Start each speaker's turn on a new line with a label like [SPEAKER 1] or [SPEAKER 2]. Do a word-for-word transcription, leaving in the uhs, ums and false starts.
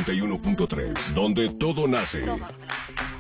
[SPEAKER 1] noventa y uno punto tres, donde todo nace.